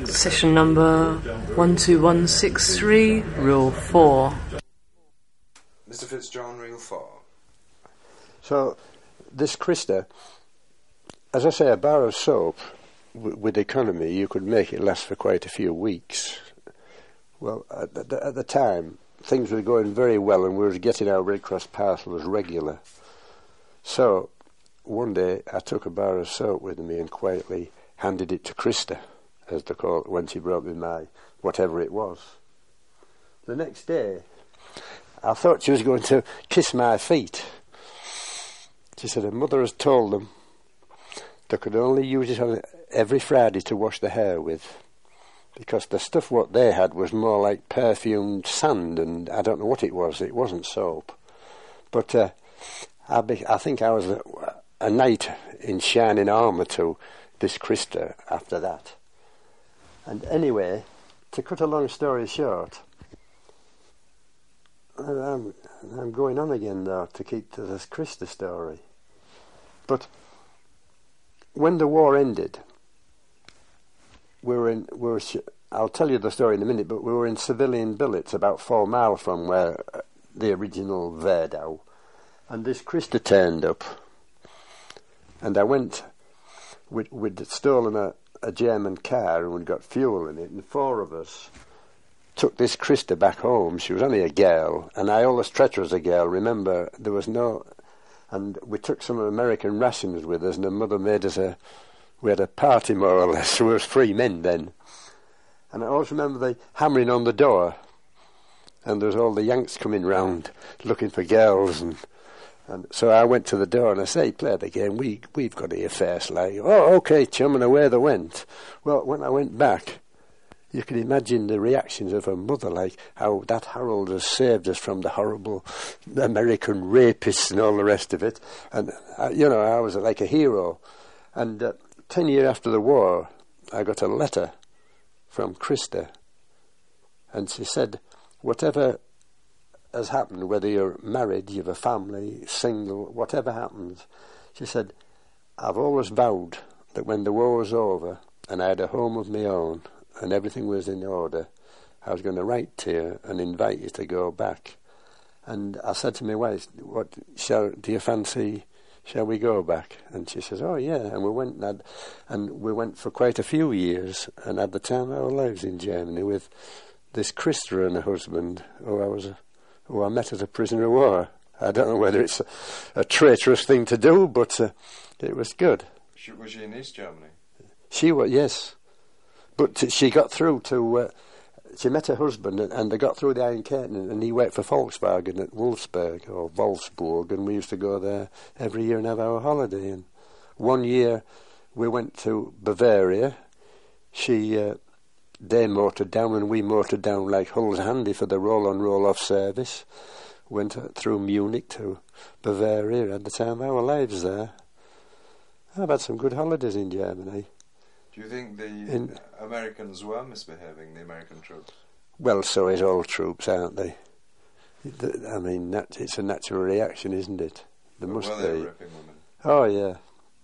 Session number 12163, Rule 4. Mr. Fitzjohn, Rule 4. So, this Krista, as I say, a bar of soap, with economy, you could make it last for quite a few weeks. Well, at the time, things were going very well and we were getting our Red Cross parcels regular. So, one day, I took a bar of soap with me and quietly handed it to Krista, as they call it, when she brought me my whatever it was. The next day, I thought she was going to kiss my feet. She said her mother has told them they could only use it on every Friday to wash the hair with, because the stuff what they had was more like perfumed sand, and I don't know what it was. It wasn't soap. But I think I was a knight in shining armour to this Krista after that. And anyway, to cut a long story short, I'm going on again now to keep to this Krista story. But when the war ended, I'll tell you the story in a minute, but we were in civilian billets about 4 miles from where the original Verdau, and this Krista turned up, and I went, we'd stolen a German car and we'd got fuel in it, and 4 of us took this Krista back home. She was only a girl, and I always treated her as a girl. Remember, there was no... And we took some American rations with us, and her mother made us we had a party, more or less. We were 3 men then. And I always remember the hammering on the door, and there was all the Yanks coming round looking for girls, and so I went to the door and I say, play the game, we've got here first, like, oh, okay, chum, and away they went. Well, when I went back, you can imagine the reactions of her mother, like how that Harold has saved us from the horrible American rapists and all the rest of it. And, I was like a hero. And 10 years after the war, I got a letter from Krista. And she said, whatever has happened, whether you're married, you have a family, single, whatever happens, she said, I've always vowed that when the war was over and I had a home of my own, and everything was in order, I was going to write to you and invite you to go back. And I said to my wife, do you fancy, shall we go back? And she says, oh yeah. And we went for quite a few years and had the time of our lives in Germany with this Krista and her husband, who I met as a prisoner of war. I don't know whether it's a traitorous thing to do, but it was good. Was she in East Germany? She was, yes. But she got through to... she met her husband, and they got through the Iron Curtain, and he worked for Volkswagen at Wolfsburg, or Wolfsburg, and we used to go there every year and have our holiday. And one year we went to Bavaria. They motored down, and we motored down like Hull's handy for the roll-on, roll-off service. Went through Munich to Bavaria, had the time of our lives there. I've had some good holidays in Germany. Do you think the Americans were misbehaving, the American troops? Well, so is all troops, aren't they? I mean, it's a natural reaction, isn't it? There must be. Were they ripping women? Oh, yeah.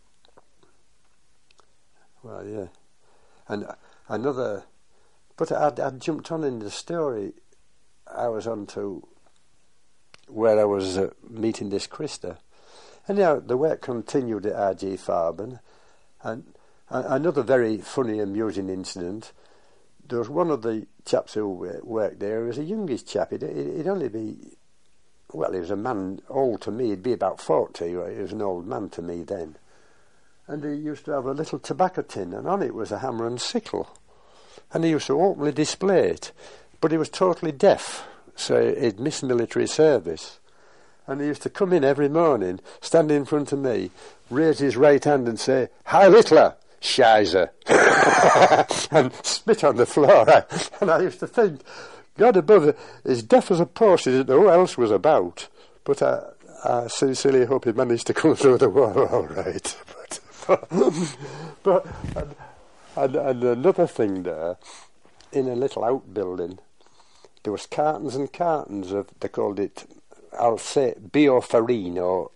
Well, yeah. And another... But I'd jumped on in the story I was on to where I was meeting this Krista. Anyhow, the work continued at R.G. Farben, and another very funny, amusing incident. There was one of the chaps who worked there. He was a youngish chap. He'd only be... Well, he was a man, old to me. He'd be about 40. He was an old man to me then. And he used to have a little tobacco tin, and on it was a hammer and sickle. And he used to openly display it. But he was totally deaf, so he'd missed military service. And he used to come in every morning, stand in front of me, raise his right hand and say, Heil Hitler! Scheiße. And spit on the floor. And I used to think, God above, as deaf as a post, he didn't know who else was about. But I sincerely hope he managed to come through the war all right. But and another thing there, in a little outbuilding, there was cartons and cartons of, they called it, I'll say, bioferine or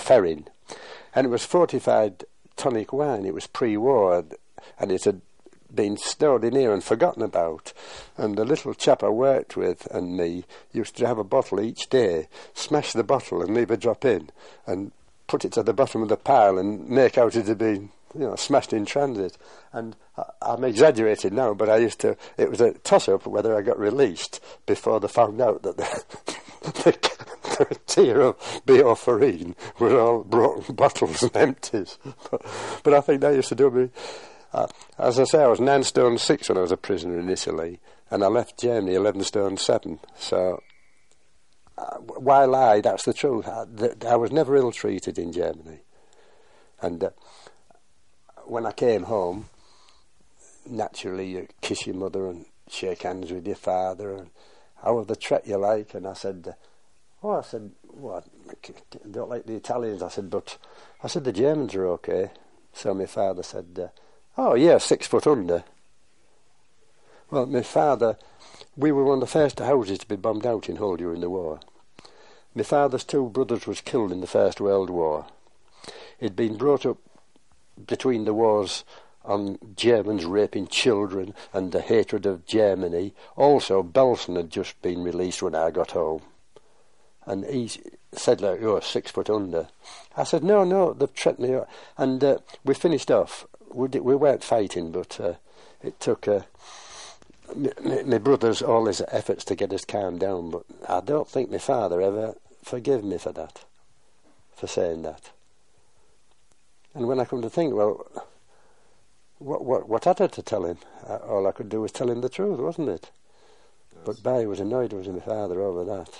bioferrin. And it was fortified tonic wine. It was pre-war, and it had been stowed in here and forgotten about. And the little chap I worked with and me used to have a bottle each day, smash the bottle and leave a drop in, and put it to the bottom of the pile and make out it had been, smashed in transit. And I'm exaggerating now, but it was a toss-up whether I got released before they found out that the tier of Bioforine were all broken bottles and empties. But I think that used to do me. As I say, I was 9 stone 6 when I was a prisoner in Italy, and I left Germany 11 stone 7. So, why lie? That's the truth. I was never ill-treated in Germany. And when I came home, naturally you kiss your mother and shake hands with your father, and how have the trek you like? And I said, I don't like the Italians. I said, the Germans are okay. So my father said, 6 foot under. Well, my father, we were one of the first houses to be bombed out in Hull during the war. My father's 2 brothers was killed in the First World War. He'd been brought up between the wars on Germans raping children and the hatred of Germany. Also, Belsen had just been released when I got home. And he said, you're 6 foot under. I said, no, they've tricked me. And we finished off. We weren't fighting, but it took my brother's all his efforts to get us calmed down. But I don't think my father ever forgave me for that, for saying that. And when I come to think, well, what had I to tell him? All I could do was tell him the truth, wasn't it? Yes. But Barry was annoyed with my father over that.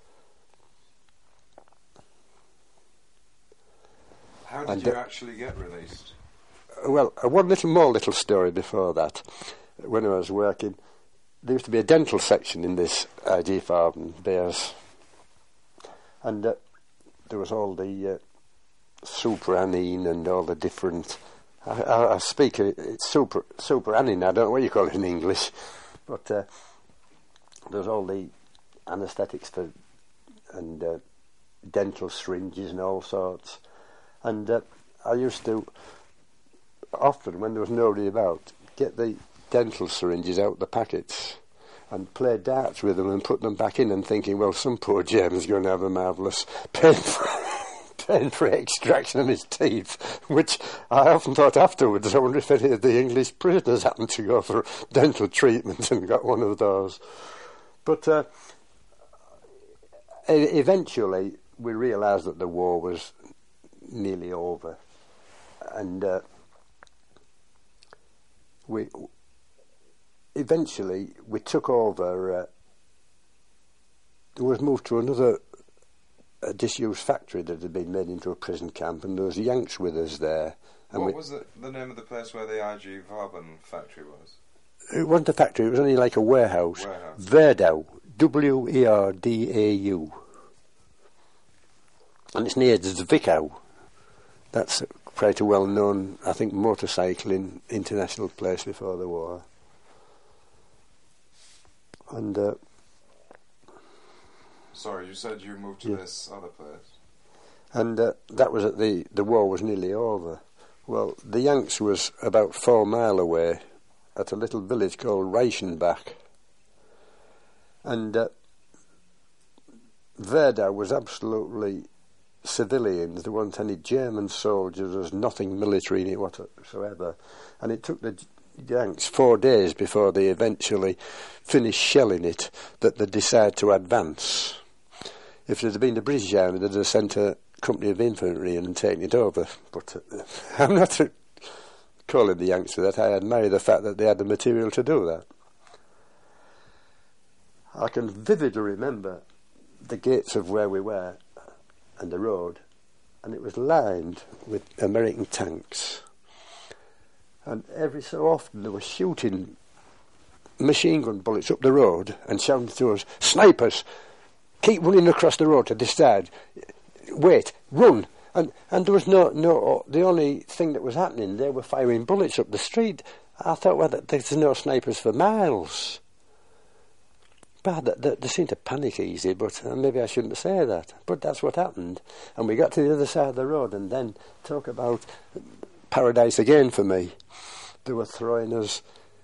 How did you actually get released? Well, one little story before that. When I was working, there used to be a dental section in this IG Farm Bears, and there was all the superanine and all the different. I speak it's superanine. I don't know what you call it in English, but there's all the anaesthetics for and dental syringes and all sorts. And I used to, often when there was nobody about, get the dental syringes out the packets and play darts with them and put them back in, and thinking, well, some poor German's going to have a marvellous pain-free extraction of his teeth, which I often thought afterwards, I wonder if any of the English prisoners happened to go for dental treatment and got one of those. But eventually we realised that the war was nearly over, and we took over. It was moved to another disused factory that had been made into a prison camp, and there was Yanks with us there. And what was the name of the place where the IG Farben factory was? It wasn't a factory, it was only like a warehouse. Werdau, Werdau. And it's near Zwickau. That's quite a well-known, I think, motorcycling international place before the war. And sorry, you said you moved to this other place. And that was at the war was nearly over. Well, the Yanks was about 4 miles away at a little village called Reichenbach. And Werdau was absolutely civilians. There weren't any German soldiers. There was nothing military in it whatsoever. And it took the Yanks 4 days before they eventually finished shelling it that they decided to advance. If it had been the British Army, they'd have sent a company of infantry in and taken it over. But I'm not calling the Yanks for that. I admire the fact that they had the material to do that. I can vividly remember the gates of where we were and the road, and it was lined with American tanks. And every so often they were shooting machine gun bullets up the road and shouting to us, "Snipers, keep running across the road to this side. Wait, run." And there was no. The only thing that was happening, they were firing bullets up the street. I thought, well, there's no snipers for miles. But they seemed to panic easy, but maybe I shouldn't say that. But that's what happened. And we got to the other side of the road, and then talk about paradise again for me. They were throwing us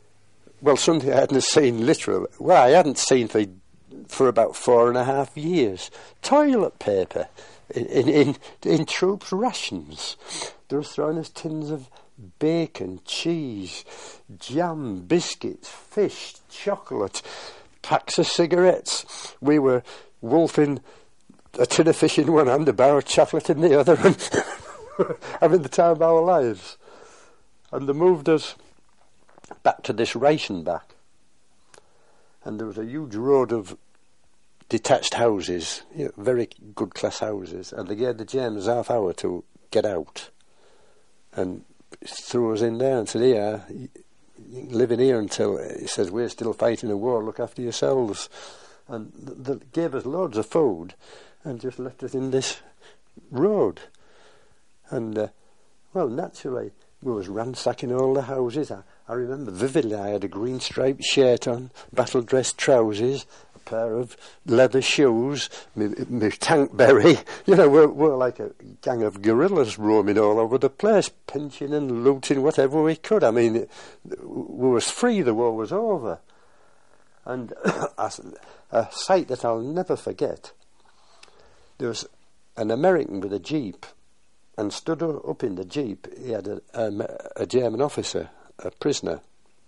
well, something I hadn't seen literally. Well, I hadn't seen for about 4.5 years. Toilet paper in troops' rations. They were throwing us tins of bacon, cheese, jam, biscuits, fish, chocolate, packs of cigarettes. We were wolfing a tin of fish in one hand, a bar of chocolate in the other, and having the time of our lives. And they moved us back to this ration back. And there was a huge road of detached houses, very good class houses, and they gave the Germans half hour to get out and threw us in there and said, here, you can live in here until, he says, we're still fighting a war, look after yourselves. And they gave us loads of food and just left us in this road. And, well, naturally, we was ransacking all the houses. I remember vividly I had a green striped shirt on, battle-dress trousers, a pair of leather shoes, my tank berry. We're like a gang of guerrillas roaming all over the place, pinching and looting whatever we could. I mean, we was free, the war was over. And a sight that I'll never forget, there was an American with a jeep, and stood up in the jeep, he had a German officer, a prisoner.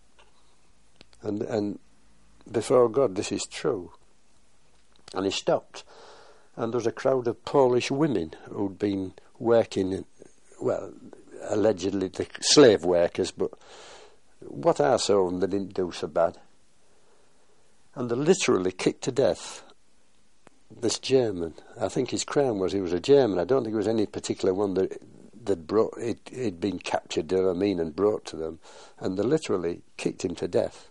And before God, this is true. And he stopped, and there was a crowd of Polish women who'd been working, well, allegedly the slave workers, but what I saw them, they didn't do so bad. And they literally kicked to death this German. I think his crown was he was a German. I don't think it was any particular one that brought he'd been captured, do you know what I mean, and brought to them, and they literally kicked him to death.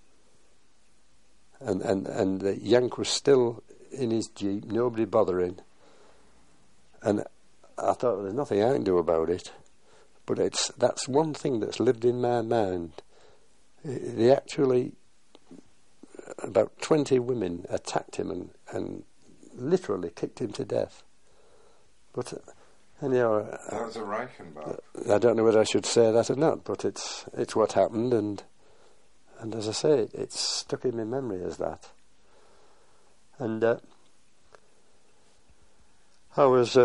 And the Yank was still in his jeep, nobody bothering. And I thought, there's nothing I can do about it. But that's one thing that's lived in my mind. They actually, about 20 women attacked him and literally kicked him to death. But anyhow, that was a Reichenbach. I don't know whether I should say that or not, but it's what happened, and as I say, it's stuck in my memory as that. And I was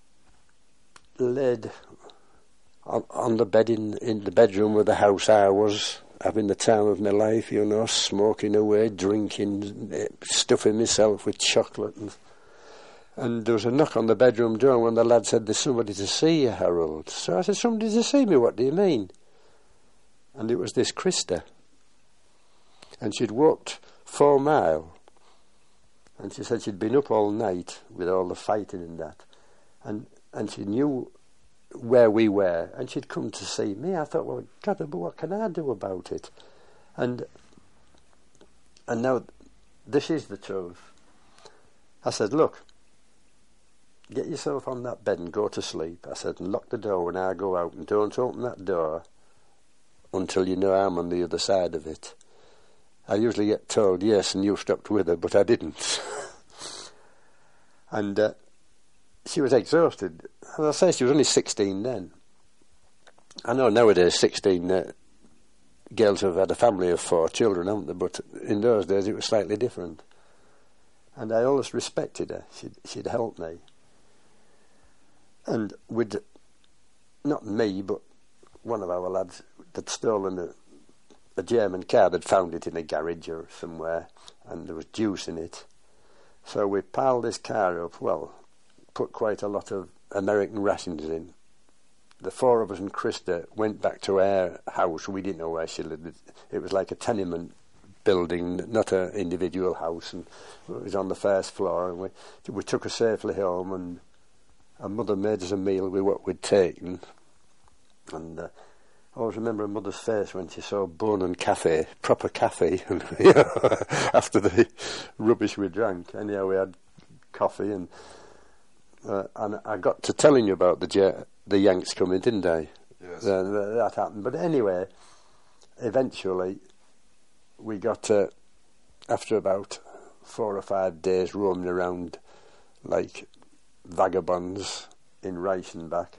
laid on the bed in the bedroom of the house I was, having the time of my life, smoking away, drinking, stuffing myself with chocolate. And there was a knock on the bedroom door, and one of the lads said, there's somebody to see you, Harold. So I said, somebody to see me? What do you mean? And it was this Krista. And she'd walked 4 miles. And she said she'd been up all night with all the fighting and that. And she knew where we were, and she'd come to see me. I thought, well, God, but what can I do about it? And now, this is the truth. I said, look, get yourself on that bed and go to sleep. I said, and lock the door when I go out, and don't open that door until you know I'm on the other side of it. I usually get told yes, and you stopped with her, but I didn't. And she was exhausted. As I say, she was only 16 then. I know nowadays 16 girls have had a family of 4 children, haven't they? But in those days it was slightly different. And I always respected her. She'd help me. And not me, but one of our lads had stolen a German car. They'd found it in a garage or somewhere, and there was juice in it. So we piled this car up, put quite a lot of American rations in. The 4 of us and Krista went back to our house. We didn't know where she lived. It was like a tenement building, not an individual house, and it was on the first floor. And we took her safely home, and our mother made us a meal with what we'd taken. And I always remember her mother's face when she saw bone and cafe, proper cafe, after the rubbish we drank. Anyhow, we had coffee, and I got to telling you about the Yanks coming, didn't I? Yes. That happened. But anyway, eventually we got, after about 4 or 5 days roaming around like vagabonds in Reichenbach,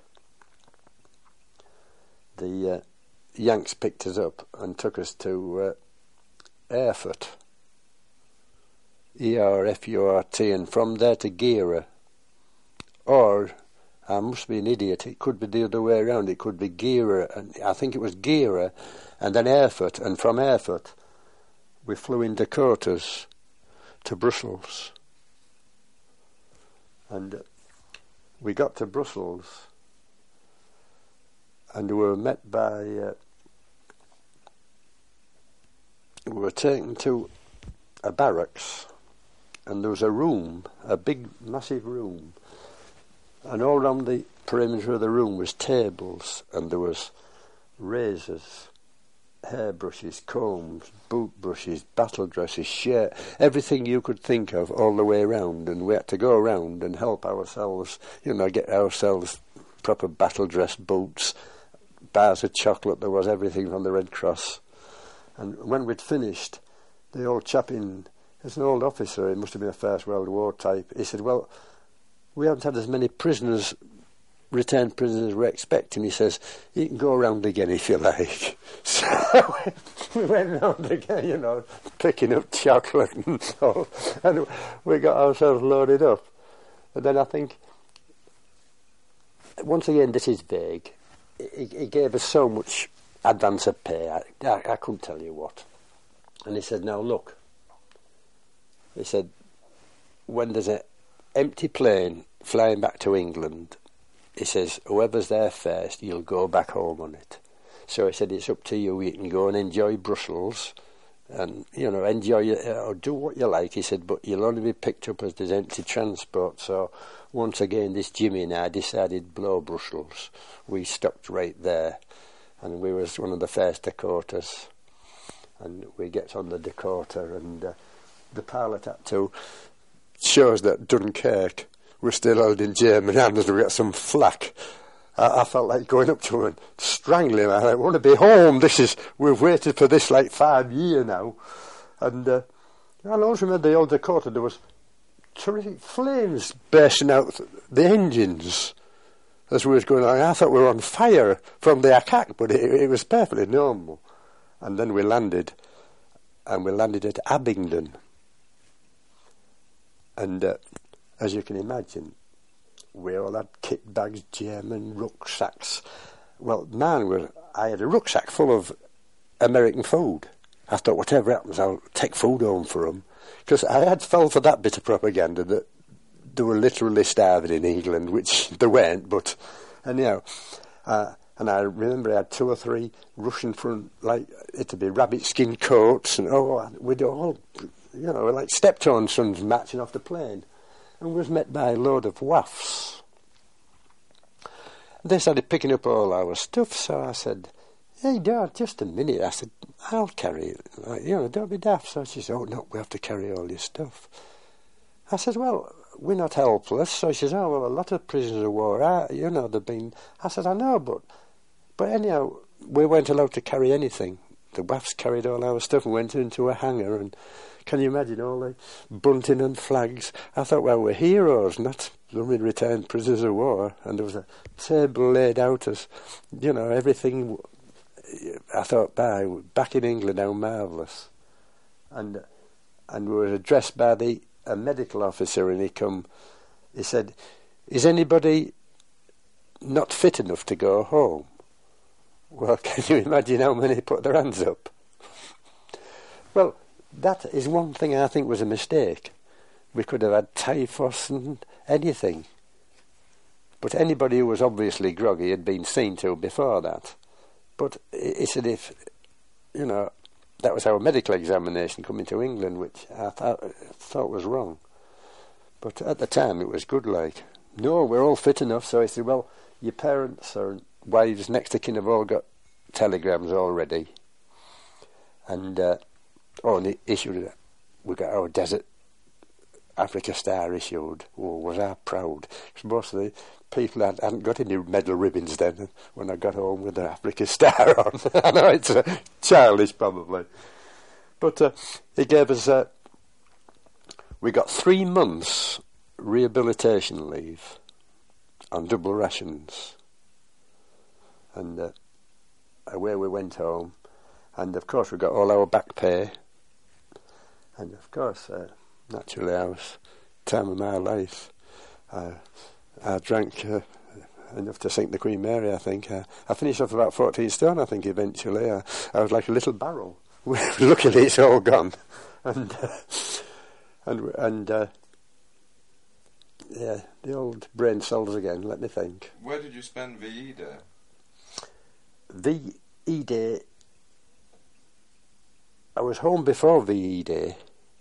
the Yanks picked us up and took us to Erfurt, E-R-F-U-R-T, and from there to Gera. Or, I must be an idiot, it could be the other way around, it could be Gera, and I think it was Gera, and then Erfurt, and from Erfurt we flew in Dakotas to Brussels. And we got to Brussels, and we were met by, we were taken to a barracks, and there was a room, a big, massive room, and all around the perimeter of the room was tables, and there was razors, hairbrushes, combs, boot brushes, battle dresses, shirt, everything you could think of all the way around, and we had to go around and help ourselves, get ourselves proper battle dress boots, bars of chocolate, there was everything from the Red Cross. And when we'd finished, the old chap as an old officer, he must have been a First World War type, he said, well, we haven't had as many prisoners, returned prisoners we're expecting. He says, you can go around again if you like. So we went round again, picking up chocolate and all, and we got ourselves loaded up. And then I think, once again, this is vague, he gave us so much advance of pay, I couldn't tell you what. And he said, now look, he said, when there's an empty plane flying back to England, he says, whoever's there first, you'll go back home on it. So he said, it's up to you. You can go and enjoy Brussels and, enjoy it, or do what you like. He said, but you'll only be picked up as there's empty transport. So once again, this Jimmy and I decided blow Brussels. We stopped right there, and we was one of the first Dakotas. And we get on the Dakota, and the pilot had to show us that Dunkirk was still held in German hands, and we got some flack. I felt like going up to him and strangling him. I want to be home. We've waited for this like 5 years now. And I always remember the old Dakota, there was terrific flames bursting out the engines as we was going on. I thought we were on fire from the attack, but it was perfectly normal. And then we landed, and we landed at Abingdon. And as you can imagine, we all had kit bags, German rucksacks. Well, I had a rucksack full of American food. I thought, whatever happens, I'll take food home for them. Because I had fell for that bit of propaganda that they were literally starving in England, which they weren't, but anyhow. And I remember I had 2 or 3 Russian front, like, it'd be rabbit skin coats, and we'd all, like Steptoe Sons marching off the plane. And was met by a load of WAFs. They started picking up all our stuff, so I said, hey, Dad, just a minute. I said, I'll carry it. Don't be daft. So she said, oh, no, we have to carry all your stuff. I said, well, we're not helpless. So she says, oh, well, a lot of prisoners of war are, they've been... I said, I know, but anyhow, we weren't allowed to carry anything. The WAFs carried all our stuff and went into a hangar, and can you imagine all the bunting and flags? I thought, well, we're heroes, not returned prisoners of war. And there was a table laid out as, everything. I thought, back in England, how marvellous. And we were addressed by a medical officer, and he said, is anybody not fit enough to go home? Well, can you imagine how many put their hands up? Well, that is one thing I think was a mistake. We could have had typhus and anything. But anybody who was obviously groggy had been seen to before that. But he said that was our medical examination coming to England, which I thought was wrong. But at the time it was good like. No, we're all fit enough. So he said, well, your parents or wives, next of kin have all got telegrams already. And and issued we got our Desert Africa Star issued. Oh, was I proud. Because most of the people hadn't got any medal ribbons then when I got home with the Africa Star on. I know it's childish probably. But he gave us... we got 3 months rehabilitation leave on double rations. And away we went home. And of course we got all our back pay And of course, naturally, I was time of my life. I drank enough to sink the Queen Mary, I think. I finished off about 14 stone, I think, eventually. I was like a little barrel. Luckily, it's all gone. And yeah, the old brain cells again, let me think. Where did you spend VE Day? VE Day, I was home before VE Day.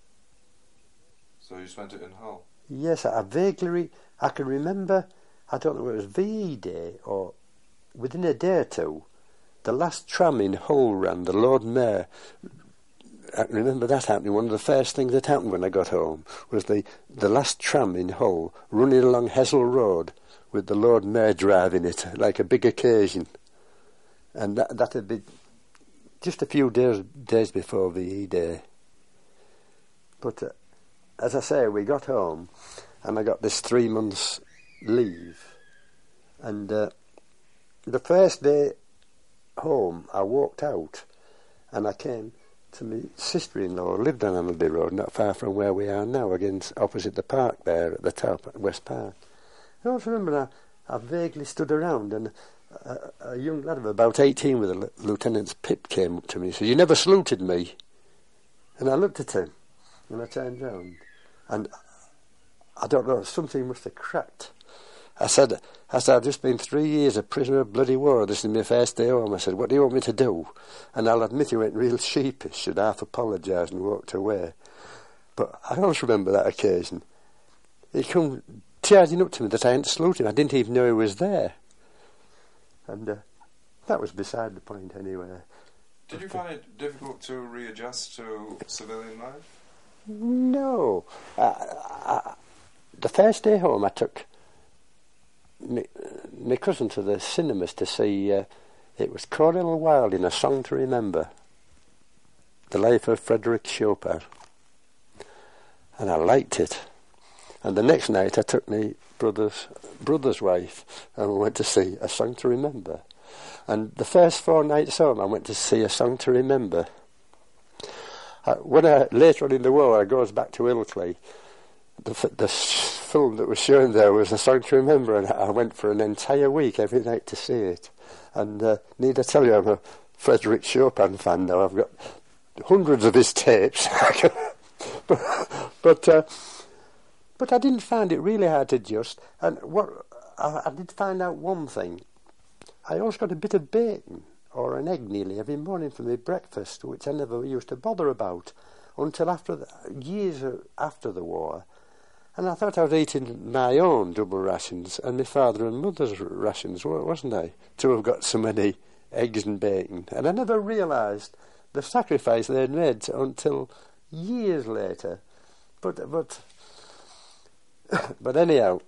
So you spent it in Hull? Yes, I vaguely, I can remember, I don't know if it was VE Day or within a day or two, the last tram in Hull ran, the Lord Mayor. I remember that happening. One of the first things that happened when I got home was the last tram in Hull running along Hessel Road with the Lord Mayor driving it, like a big occasion. And that had been just a few days before VE Day. But as I say, we got home and I got this 3 months leave. And the first day home, I walked out and I came to my sister-in-law, who lived on Hamilby Road, not far from where we are now, opposite the park there at the top, at West Park. I also remember I vaguely stood around and a young lad of about 18 with a lieutenant's pip came up to me and said, "You never saluted me." And I looked at him and I turned round and I don't know, something must have cracked. I said, I've just been 3 years a prisoner of bloody war. This is my first day home. I said, "What do you want me to do?" And I'll admit he went real sheepish and half apologised and walked away. But I always remember that occasion. He come charging up to me that I hadn't saluted him. I didn't even know he was there. And that was beside the point anyway. Did you find it difficult to readjust to civilian life? No. The first day home I took my cousin to the cinemas to see, it was Cornel Wilde in A Song to Remember, the life of Frederick Chopin. And I liked it. And the next night I took my brother's wife and we went to see A Song to Remember. And the first 4 nights home I went to see A Song to Remember. Later on in the war I goes back to Ilkley. The film that was shown there was A Song to Remember, and I went for an entire week every night to see it. And need I tell you, I'm a Frederick Chopin fan now. I've got hundreds of his tapes. but I didn't find it really hard to adjust. And what I did find out one thing. I always got a bit of bacon or an egg nearly every morning for my breakfast, which I never used to bother about until years after the war. And I thought I was eating my own double rations and my father and mother's rations, wasn't I? To have got so many eggs and bacon. And I never realised the sacrifice they'd made until years later. But anyhow,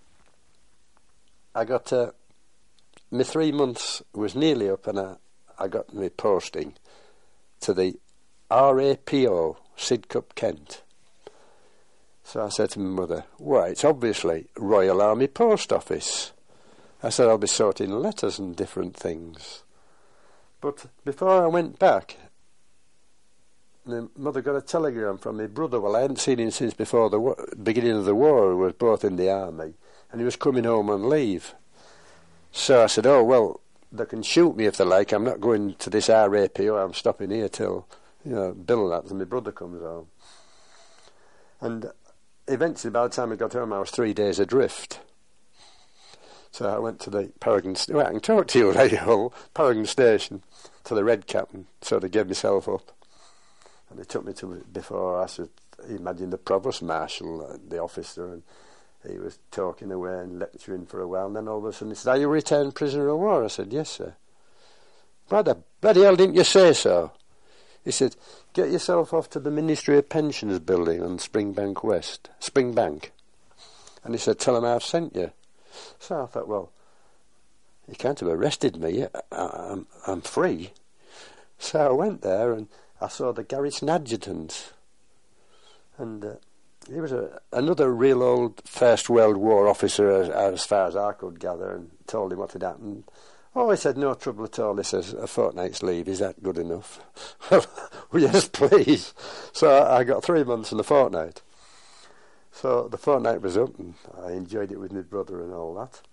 I got my 3 months was nearly up, and I got my posting to the RAPO, Sidcup, Kent. So I said to my mother, "Well, it's obviously Royal Army Post Office." I said, "I'll be sorting letters and different things." But before I went back, my mother got a telegram from my brother. Well, I hadn't seen him since before the beginning of the war. We were both in the army, and he was coming home on leave. So I said, "Oh, well, they can shoot me if they like. I'm not going to this RAPO. I'm stopping here till, Bill and that, and my brother comes home." And eventually, by the time I got home, I was 3 days adrift. So I went to the Paragon... Well, I can talk to you later, Hull. Paragon Station, to the Red Cap, and sort of gave myself up. And they took me to before I should imagine the Provost Marshal, the officer, and he was talking away and lecturing for a while, and then all of a sudden he said, "Are you a returned prisoner of war?" I said, "Yes, sir." "Why the bloody hell didn't you say so?" He said, "Get yourself off to the Ministry of Pensions building on Springbank West. Springbank." And he said, "Tell them I've sent you." So I thought, well, he can't have arrested me. I'm free. So I went there and I saw the Garrison Adjutant. And he was another real old First World War officer, as far as I could gather, and told him what had happened. "Oh," he said, "no trouble at all." He says, "A fortnight's leave, is that good enough?" Well, yes, please. So I got 3 months and a fortnight. So the fortnight was up, and I enjoyed it with my brother and all that.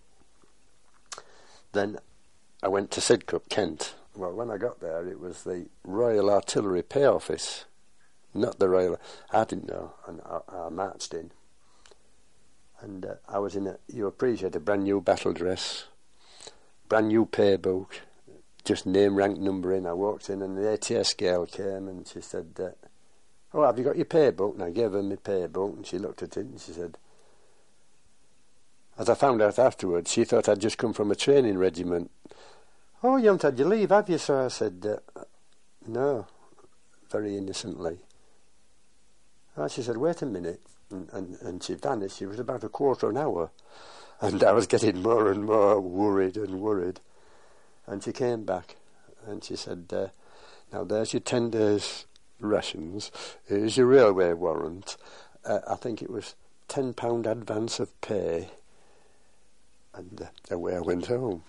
Then I went to Sidcup, Kent. Well, when I got there, it was the Royal Artillery Pay Office, not the Royal. I didn't know, and I marched in. And I was in you appreciate a brand new battle dress, brand new pay book, just name, rank, number in. I walked in, and the ATS girl came, and she said, "Oh, have you got your pay book?" And I gave her my pay book, and she looked at it, and she said, as I found out afterwards, she thought I'd just come from a training regiment. "Oh, you haven't had your leave, have you?" So I said, "No," very innocently. And she said, "Wait a minute," and she vanished. She was about a quarter of an hour, and I was getting more and more worried. And she came back, and she said, "Now there's your 10 days rations. Here's your railway warrant. I think it was £10 advance of pay." And away I went home.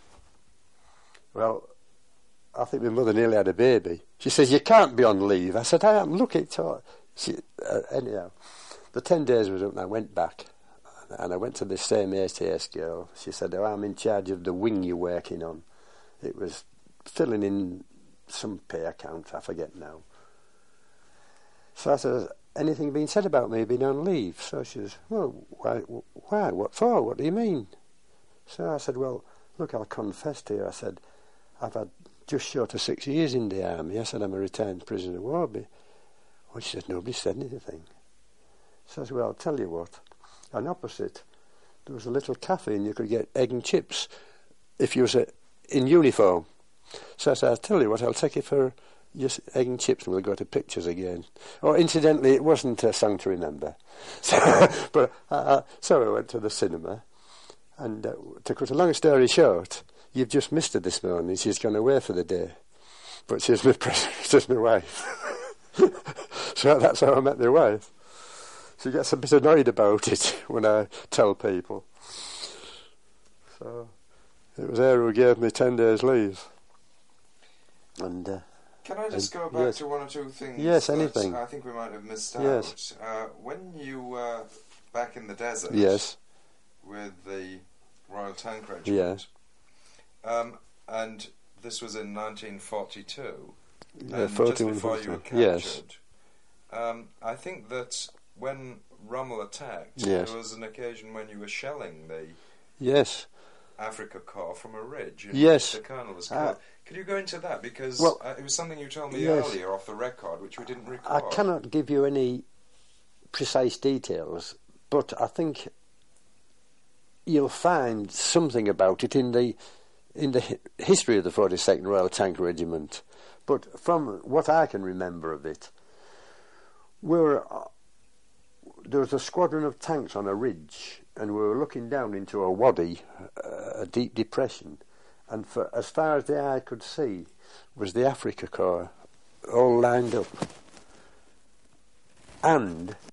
Well, I think my mother nearly had a baby. She says, "You can't be on leave." I said, "I am. Look, it's all." Anyhow, the 10 days was up, and I went back. And I went to this same ATS girl. She said, "Oh, I'm in charge of the wing you're working on." It was filling in some pay account, I forget now. So I said, "Anything been said about me being on leave?" So she says, "Well, why? What for? What do you mean?" So I said, "Well, look, I'll confess to you." I said, "I've had just short of 6 years in the army." I said, "I'm a retired prisoner of war." Well, she said, "Nobody said anything." So I said, "Well, I'll tell you what. And opposite, there was a little cafe, and you could get egg and chips if you was in uniform." So I said, "I'll tell you what, I'll take you for just egg and chips, and we'll go to pictures again." Oh, incidentally, it wasn't a song to remember. So I went to the cinema, and to cut a long story short, you've just missed her this morning. She's gone away for the day. But she's my wife. So that's how I met my wife. She gets a bit annoyed about it when I tell people. So it was her who gave me 10 days leave. And can I just go back to one or two things? Yes, anything. I think we might have missed out. Yes. When you were back in the desert, yes, with the Royal Tank Regiment, yeah, and this was in 1942, yeah, and just before you were captured. Yes. I think that when Rommel attacked, yes, there was an occasion when you were shelling the yes, Afrika Korps from a ridge. Yes. The colonel was killed. Could you go into that? Because it was something you told me yes, earlier off the record, which we didn't record. I cannot give you any precise details, but I think you'll find something about it in the history of the 42nd Royal Tank Regiment. But from what I can remember of it, there was a squadron of tanks on a ridge, and we were looking down into a wadi, a deep depression, and for as far as the eye could see was the Afrika Korps all lined up. And